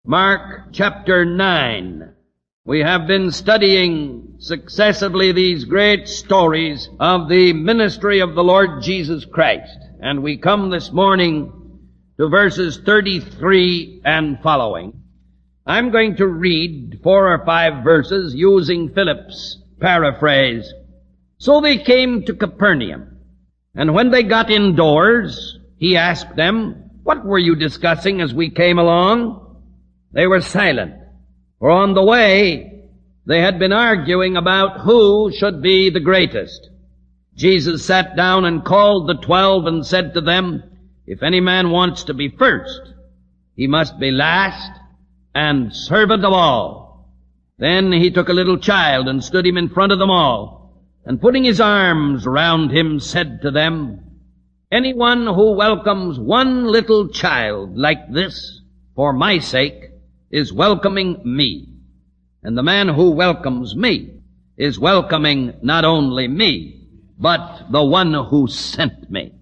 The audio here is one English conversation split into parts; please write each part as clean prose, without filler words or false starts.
Mark chapter 9. We have been studying successively these great stories of the ministry of the Lord Jesus Christ. And we come this morning to verses 33 and following. I'm going to read 4 or 5 verses using Philip's paraphrase. So they came to Capernaum, and when they got indoors, he asked them, "What were you discussing as we came along?" They were silent, for on the way they had been arguing about who should be the greatest. Jesus sat down and called the 12 and said to them, "If any man wants to be first, he must be last and servant of all." Then he took a little child and stood him in front of them all, and putting his arms around him said to them, "Anyone who welcomes one little child like this for my sake is welcoming me. And the man who welcomes me is welcoming not only me, but the one who sent me."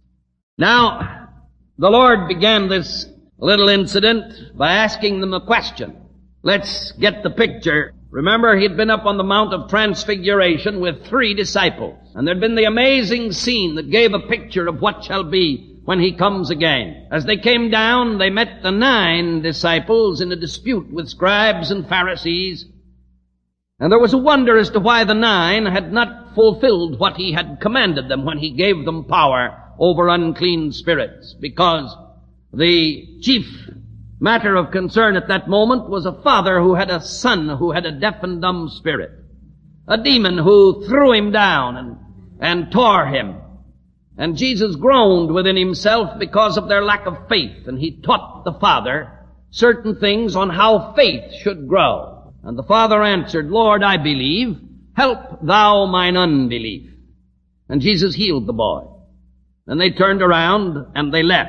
Now, the Lord began this little incident by asking them a question. Let's get the picture. Remember, he'd been up on the Mount of Transfiguration with 3 disciples, and there'd been the amazing scene that gave a picture of what shall be when he comes again. As they came down, they met the 9 disciples in a dispute with scribes and Pharisees. And there was a wonder as to why the 9 had not fulfilled what he had commanded them when he gave them power over unclean spirits. Because the chief matter of concern at that moment was a father who had a son who had a deaf and dumb spirit. A demon who threw him down and tore him. And Jesus groaned within himself because of their lack of faith, and he taught the father certain things on how faith should grow. And the father answered, "Lord, I believe. Help thou mine unbelief." And Jesus healed the boy. Then they turned around and they left.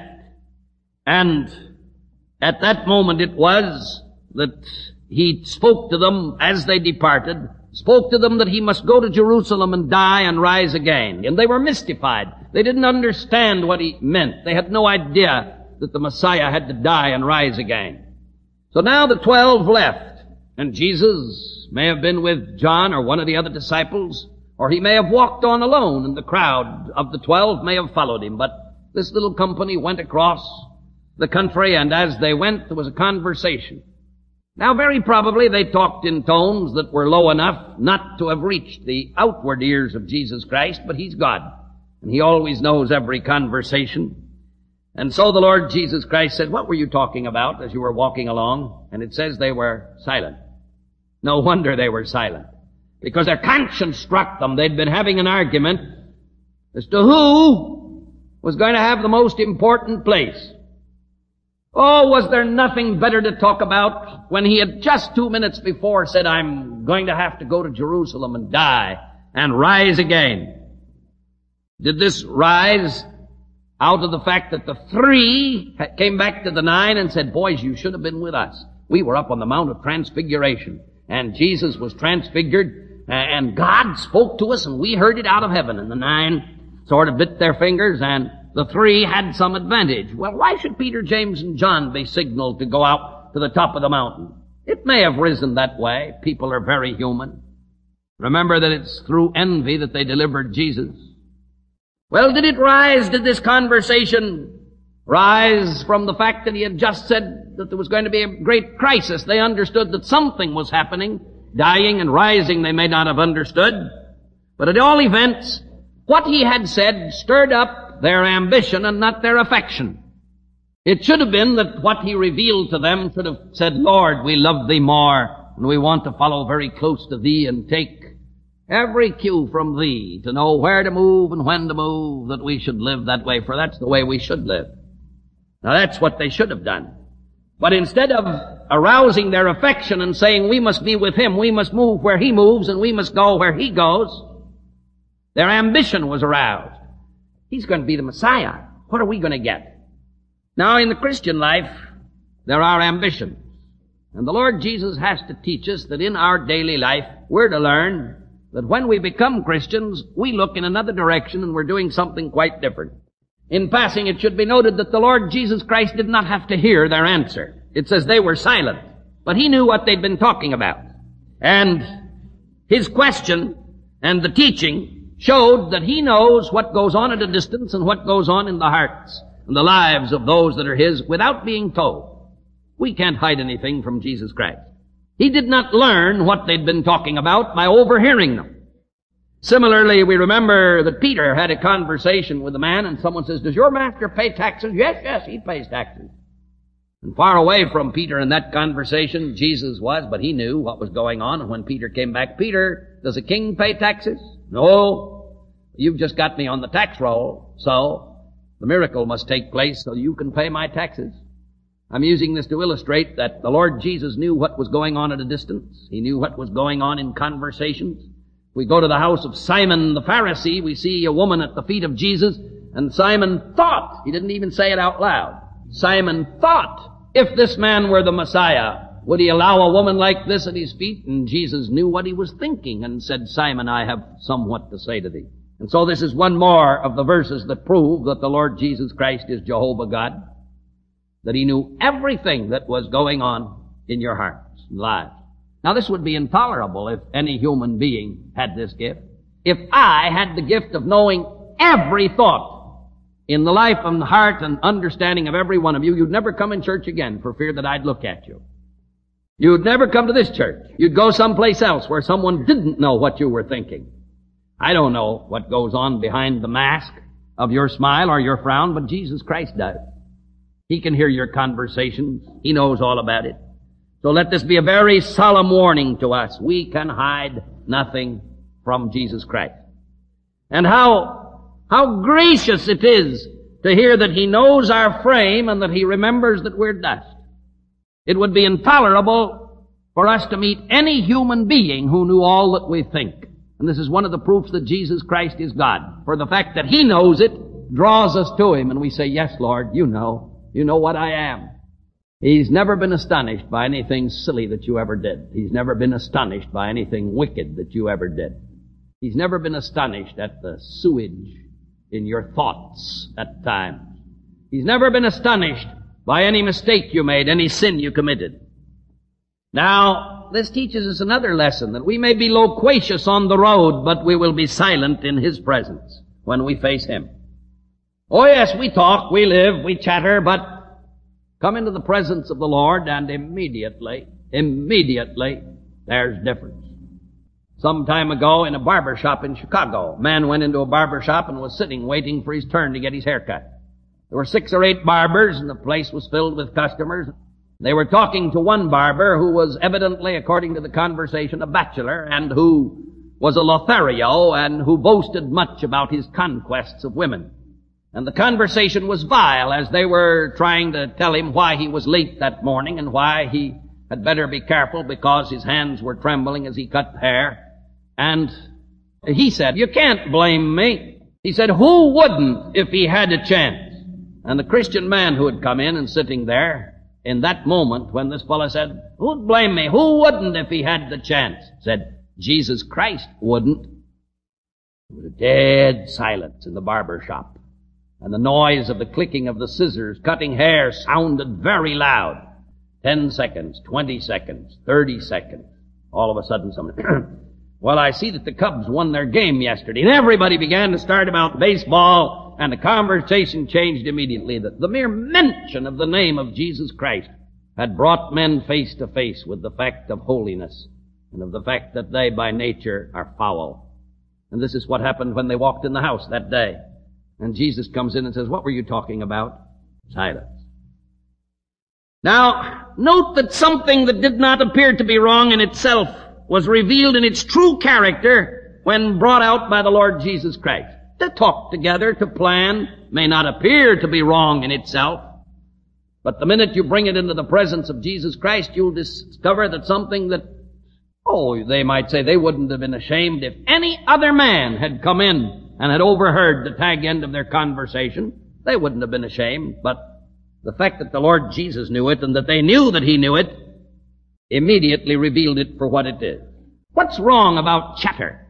And at that moment it was that he spoke to them as they departed, spoke to them that he must go to Jerusalem and die and rise again. And they were mystified. They didn't understand what he meant. They had no idea that the Messiah had to die and rise again. So now the 12 left, and Jesus may have been with John or one of the other disciples, or he may have walked on alone, and the crowd of the 12 may have followed him. But this little company went across the country, and as they went, there was a conversation. Now, very probably they talked in tones that were low enough not to have reached the outward ears of Jesus Christ, but he's God, and he always knows every conversation. And so the Lord Jesus Christ said, "What were you talking about as you were walking along?" And it says they were silent. No wonder they were silent, because their conscience struck them. They'd been having an argument as to who was going to have the most important place. Oh, was there nothing better to talk about when he had just 2 minutes before said, "I'm going to have to go to Jerusalem and die and rise again"? Did this rise out of the fact that the 3 came back to the 9 and said, "Boys, you should have been with us. We were up on the Mount of Transfiguration, and Jesus was transfigured, and God spoke to us, and we heard it out of heaven." And the 9 sort of bit their fingers, and the 3 had some advantage. Well, why should Peter, James, and John be signaled to go out to the top of the mountain? It may have risen that way. People are very human. Remember that it's through envy that they delivered Jesus. Well, did it rise? Did this conversation rise from the fact that he had just said that there was going to be a great crisis? They understood that something was happening. Dying and rising they may not have understood. But at all events, what he had said stirred up their ambition and not their affection. It should have been that what he revealed to them should have said, "Lord, we love thee more, and we want to follow very close to thee and take every cue from thee to know where to move and when to move, that we should live that way, for that's the way we should live." Now that's what they should have done. But instead of arousing their affection and saying, "We must be with him, we must move where he moves, and we must go where he goes," their ambition was aroused. He's going to be the Messiah. What are we going to get? Now, in the Christian life, there are ambitions. And the Lord Jesus has to teach us that in our daily life, we're to learn that when we become Christians, we look in another direction and we're doing something quite different. In passing, it should be noted that the Lord Jesus Christ did not have to hear their answer. It says they were silent, but he knew what they'd been talking about. And his question and the teaching showed that he knows what goes on at a distance and what goes on in the hearts and the lives of those that are his without being told. We can't hide anything from Jesus Christ. He did not learn what they'd been talking about by overhearing them. Similarly, we remember that Peter had a conversation with a man, and someone says, "Does your master pay taxes?" Yes, he pays taxes. And far away from Peter in that conversation, Jesus was, but he knew what was going on. And when Peter came back, "Peter, does a king pay taxes?" "No, you've just got me on the tax roll, so the miracle must take place so you can pay my taxes." I'm using this to illustrate that the Lord Jesus knew what was going on at a distance. He knew what was going on in conversations. We go to the house of Simon the Pharisee, we see a woman at the feet of Jesus, and Simon thought, he didn't even say it out loud, Simon thought, if this man were the Messiah, would he allow a woman like this at his feet? And Jesus knew what he was thinking and said, "Simon, I have somewhat to say to thee." And so this is one more of the verses that prove that the Lord Jesus Christ is Jehovah God, that he knew everything that was going on in your hearts and lives. Now this would be intolerable if any human being had this gift. If I had the gift of knowing every thought in the life and heart and understanding of every one of you, you'd never come in church again for fear that I'd look at you. You'd never come to this church. You'd go someplace else where someone didn't know what you were thinking. I don't know what goes on behind the mask of your smile or your frown, but Jesus Christ does. He can hear your conversations. He knows all about it. So let this be a very solemn warning to us. We can hide nothing from Jesus Christ. And how gracious it is to hear that he knows our frame and that he remembers that we're dust. It would be intolerable for us to meet any human being who knew all that we think. And this is one of the proofs that Jesus Christ is God. For the fact that he knows it draws us to him, and we say, "Yes, Lord, you know. You know what I am." He's never been astonished by anything silly that you ever did. He's never been astonished by anything wicked that you ever did. He's never been astonished at the sewage in your thoughts at times. He's never been astonished by any mistake you made, any sin you committed. Now, this teaches us another lesson, that we may be loquacious on the road, but we will be silent in his presence when we face him. Oh yes, we talk, we live, we chatter, but come into the presence of the Lord and immediately, there's difference. Some time ago in a barber shop in Chicago, a man went into a barber shop and was sitting waiting for his turn to get his hair cut. There were 6 or 8 barbers and the place was filled with customers. They were talking to one barber who was evidently, according to the conversation, a bachelor and who was a Lothario and who boasted much about his conquests of women. And the conversation was vile as they were trying to tell him why he was late that morning and why he had better be careful because his hands were trembling as he cut the hair. And he said, "You can't blame me." He said, "Who wouldn't if he had a chance?" And the Christian man who had come in and sitting there in that moment when this fellow said, "Who'd blame me? Who wouldn't if he had the chance?" said, "Jesus Christ wouldn't." There was a dead silence in the barber shop. And the noise of the clicking of the scissors cutting hair sounded very loud. 10 seconds, 20 seconds, 30 seconds. All of a sudden someone, "Well, I see that the Cubs won their game yesterday." And everybody began to start about baseball, and the conversation changed immediately. The mere mention of the name of Jesus Christ had brought men face to face with the fact of holiness and of the fact that they by nature are foul. And this is what happened when they walked in the house that day. And Jesus comes in and says, "What were you talking about?" Silence. Now, note that something that did not appear to be wrong in itself was revealed in its true character when brought out by the Lord Jesus Christ. To talk together, to plan, may not appear to be wrong in itself. But the minute you bring it into the presence of Jesus Christ, you'll discover that something that, they might say they wouldn't have been ashamed if any other man had come in and had overheard the tag end of their conversation. They wouldn't have been ashamed, but the fact that the Lord Jesus knew it and that they knew that he knew it immediately revealed it for what it is. What's wrong about chatter?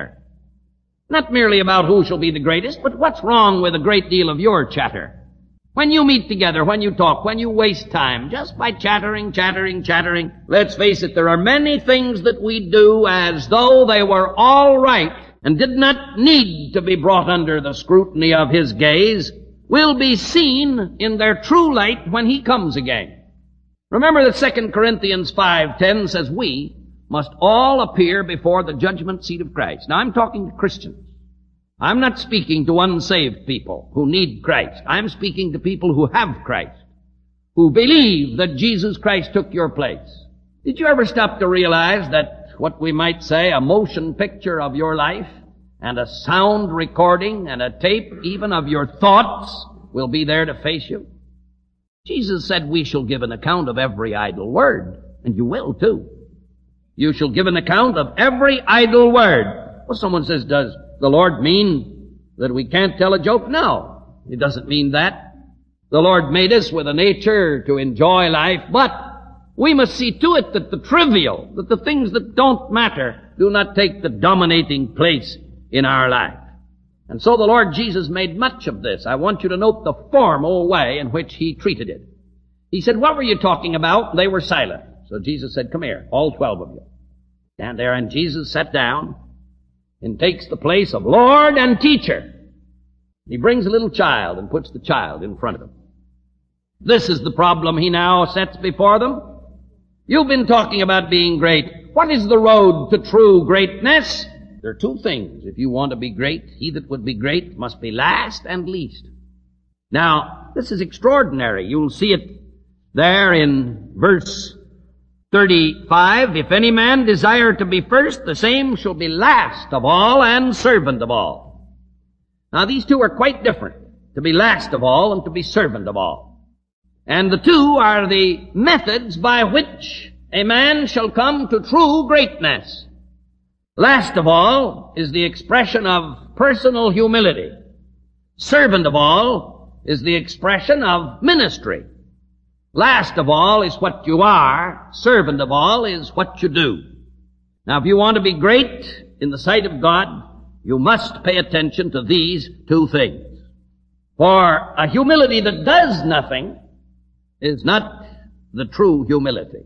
Not merely about who shall be the greatest, but what's wrong with a great deal of your chatter? When you meet together, when you talk, when you waste time, just by chattering, let's face it, there are many things that we do as though they were all right and did not need to be brought under the scrutiny of His gaze, will be seen in their true light when He comes again. Remember that 2 Corinthians 5:10 says we must all appear before the judgment seat of Christ. Now I'm talking to Christians. I'm not speaking to unsaved people who need Christ. I'm speaking to people who have Christ, who believe that Jesus Christ took your place. Did you ever stop to realize that what we might say a motion picture of your life and a sound recording and a tape even of your thoughts will be there to face you? Jesus said we shall give an account of every idle word, and you will too. You shall give an account of every idle word. Well, someone says, does the Lord mean that we can't tell a joke? No, He doesn't mean that. The Lord made us with a nature to enjoy life, but we must see to it that the trivial, that the things that don't matter, do not take the dominating place in our life. And so the Lord Jesus made much of this. I want you to note the formal way in which He treated it. He said, what were you talking about? They were silent. So Jesus said, come here, all 12 of you. Stand there. And Jesus sat down and takes the place of Lord and teacher. He brings a little child and puts the child in front of him. This is the problem He now sets before them. You've been talking about being great. What is the road to true greatness? There are two things. If you want to be great, he that would be great must be last and least. Now, this is extraordinary. You'll see it there in verse 35. If any man desire to be first, the same shall be last of all and servant of all. Now, these two are quite different. To be last of all and to be servant of all. And the two are the methods by which a man shall come to true greatness. Last of all is the expression of personal humility. Servant of all is the expression of ministry. Last of all is what you are. Servant of all is what you do. Now, if you want to be great in the sight of God, you must pay attention to these two things. For a humility that does nothing is not the true humility.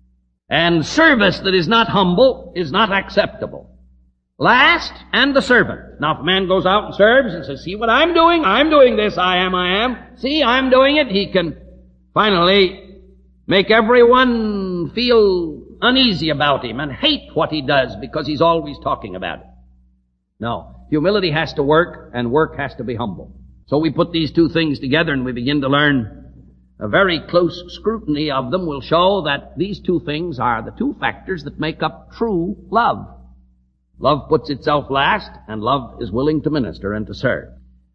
And service that is not humble is not acceptable. Last and the servant. Now, if a man goes out and serves and says, see what I'm doing this, I am. See, I'm doing it, he can finally make everyone feel uneasy about him and hate what he does because he's always talking about it. No, humility has to work and work has to be humble. So we put these two things together and we begin to learn. A very close scrutiny of them will show that these two things are the two factors that make up true love. Love puts itself last, and love is willing to minister and to serve.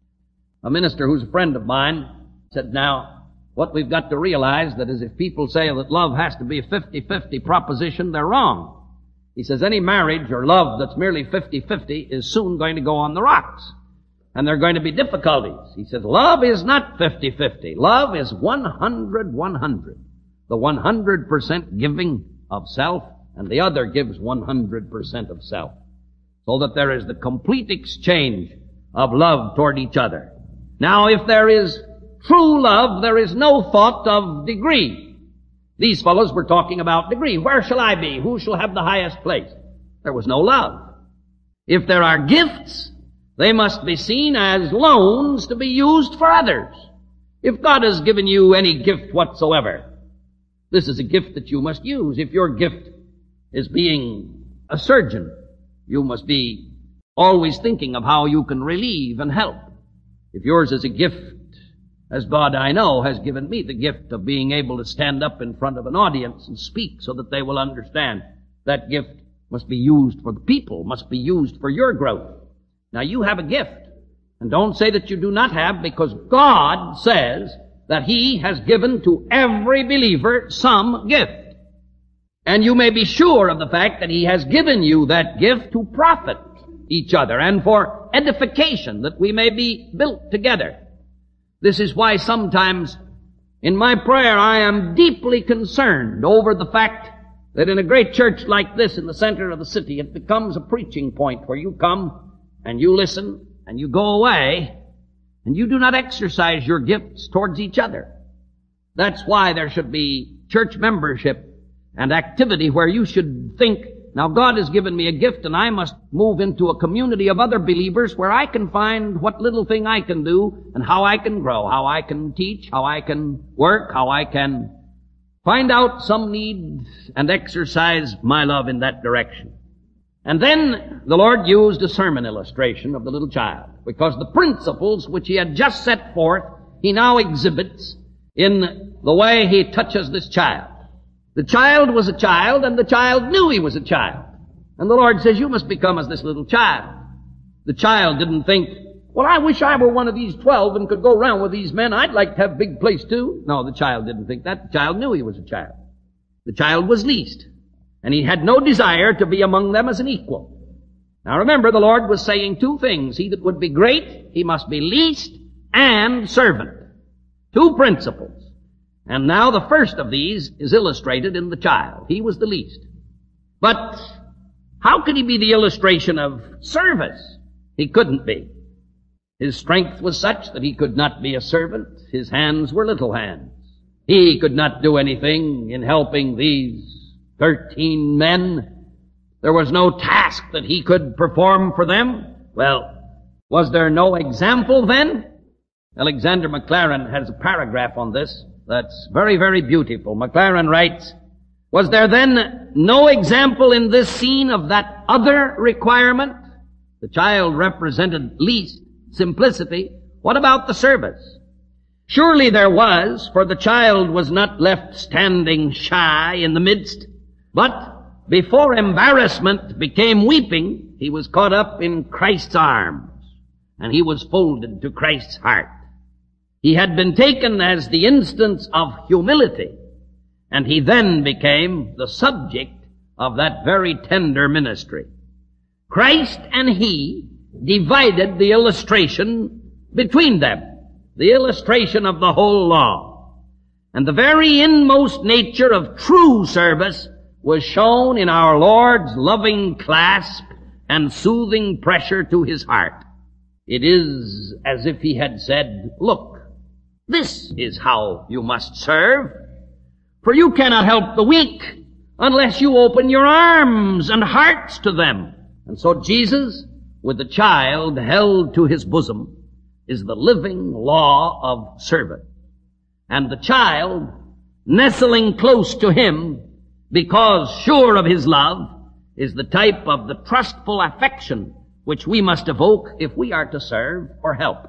A minister who's a friend of mine said, now, what we've got to realize that is if people say that love has to be a 50-50 proposition, they're wrong. He says any marriage or love that's merely 50-50 is soon going to go on the rocks. And there are going to be difficulties. He says, love is not 50-50. Love is 100-100. The 100% giving of self, and the other gives 100% of self. So that there is the complete exchange of love toward each other. Now, if there is true love, there is no thought of degree. These fellows were talking about degree. Where shall I be? Who shall have the highest place? There was no love. If there are gifts, they must be seen as loans to be used for others. If God has given you any gift whatsoever, this is a gift that you must use. If your gift is being a surgeon, you must be always thinking of how you can relieve and help. If yours is a gift, as God I know has given me the gift of being able to stand up in front of an audience and speak so that they will understand, that gift must be used for the people, must be used for your growth. Now you have a gift, and don't say that you do not have, because God says that He has given to every believer some gift. And you may be sure of the fact that He has given you that gift to profit each other and for edification, that we may be built together. This is why sometimes in my prayer I am deeply concerned over the fact that in a great church like this in the center of the city, it becomes a preaching point where you come and you listen, and you go away, and you do not exercise your gifts towards each other. That's why there should be church membership and activity where you should think, now God has given me a gift and I must move into a community of other believers where I can find what little thing I can do and how I can grow, how I can teach, how I can work, how I can find out some need and exercise my love in that direction. And then the Lord used a sermon illustration of the little child, because the principles which He had just set forth, He now exhibits in the way He touches this child. The child was a child, and the child knew he was a child. And the Lord says, you must become as this little child. The child didn't think, well, I wish I were one of these 12 and could go around with these men. I'd like to have a big place too. No, the child didn't think that. The child knew he was a child. The child was least, and he had no desire to be among them as an equal. Now remember, the Lord was saying two things. He that would be great, he must be least and servant. Two principles. And now the first of these is illustrated in the child. He was the least. But how could he be the illustration of service? He couldn't be. His strength was such that he could not be a servant. His hands were little hands. He could not do anything in helping these 13 men. There was no task that he could perform for them. Well, was there no example then? Alexander Maclaren has a paragraph on this that's very, very beautiful. Maclaren writes, was there then no example in this scene of that other requirement? The child represented least, simplicity. What about the service? Surely there was, for the child was not left standing shy in the midst, but before embarrassment became weeping, he was caught up in Christ's arms, and he was folded to Christ's heart. He had been taken as the instance of humility, and he then became the subject of that very tender ministry. Christ and he divided the illustration between them, the illustration of the whole law. And the very inmost nature of true service was shown in our Lord's loving clasp and soothing pressure to his heart. It is as if he had said, look, this is how you must serve, for you cannot help the weak unless you open your arms and hearts to them. And so Jesus, with the child held to his bosom, is the living law of service. And the child, nestling close to him, because sure of his love, is the type of the trustful affection which we must evoke if we are to serve or help.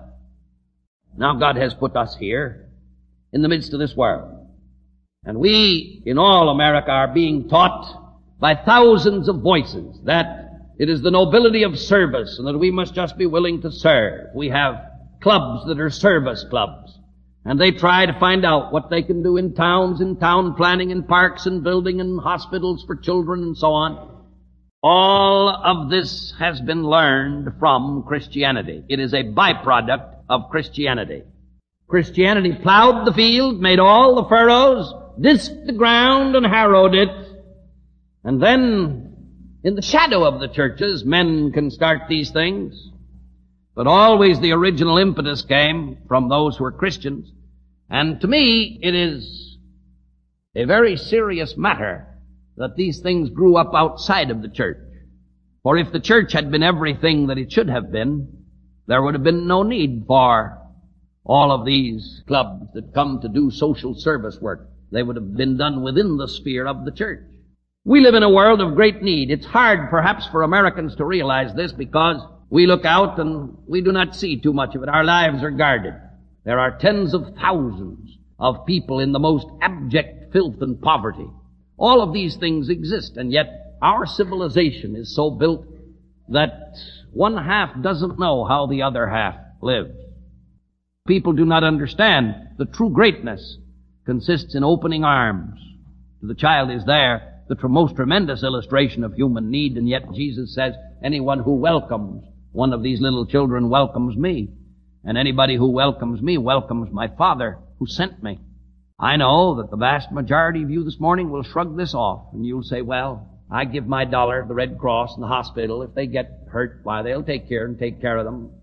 Now God has put us here in the midst of this world. And we in all America are being taught by thousands of voices that it is the nobility of service and that we must just be willing to serve. We have clubs that are service clubs. And they try to find out what they can do in towns, in town planning, in parks and building and hospitals for children and so on. All of this has been learned from Christianity. It is a byproduct of Christianity. Christianity plowed the field, made all the furrows, disked the ground and harrowed it. And then, in the shadow of the churches, men can start these things. But always the original impetus came from those who were Christians. And to me, it is a very serious matter that these things grew up outside of the church. For if the church had been everything that it should have been, there would have been no need for all of these clubs that come to do social service work. They would have been done within the sphere of the church. We live in a world of great need. It's hard perhaps for Americans to realize this because we look out and we do not see too much of it. Our lives are guarded. There are tens of thousands of people in the most abject filth and poverty. All of these things exist, and yet our civilization is so built that one half doesn't know how the other half lives. People do not understand the true greatness consists in opening arms. The child is there, the most tremendous illustration of human need, and yet Jesus says, anyone who welcomes one of these little children welcomes me, and anybody who welcomes me welcomes my Father who sent me. I know that the vast majority of you this morning will shrug this off, and you'll say, well, I give my $1 to the Red Cross and the hospital. If they get hurt, why, they'll take care of them.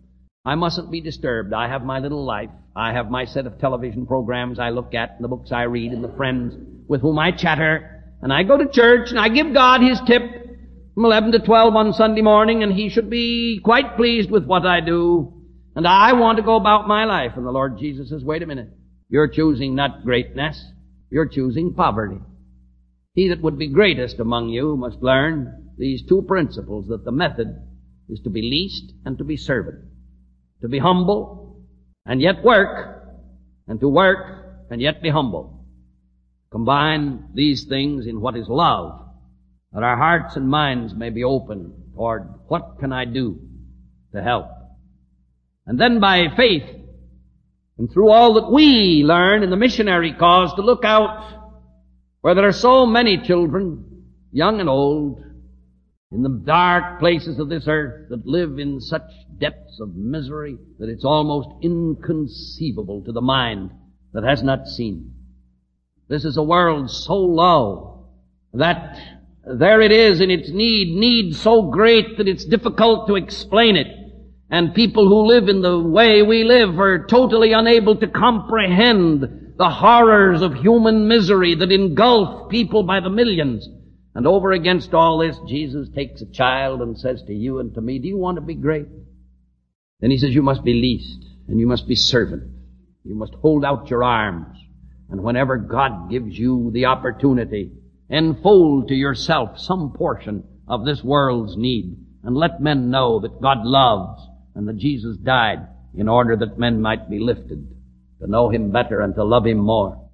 I mustn't be disturbed. I have my little life. I have my set of television programs I look at, and the books I read, and the friends with whom I chatter. And I go to church, and I give God His tip from 11 to 12 on Sunday morning, and He should be quite pleased with what I do. And I want to go about my life. And the Lord Jesus says, wait a minute. You're choosing not greatness. You're choosing poverty. He that would be greatest among you must learn these two principles, that the method is to be least and to be servant. To be humble and yet work, and to work and yet be humble. Combine these things in what is love, that our hearts and minds may be open toward what can I do to help. And then by faith, and through all that we learn in the missionary cause, to look out where there are so many children, young and old, in the dark places of this earth that live in such depths of misery that it's almost inconceivable to the mind that has not seen. This is a world so low that there it is in its need so great that it's difficult to explain it. And people who live in the way we live are totally unable to comprehend the horrors of human misery that engulf people by the millions. And over against all this, Jesus takes a child and says to you and to me, do you want to be great? Then He says, you must be least, and you must be servant. You must hold out your arms. And whenever God gives you the opportunity, enfold to yourself some portion of this world's need, and let men know that God loves, and that Jesus died in order that men might be lifted to know Him better and to love Him more.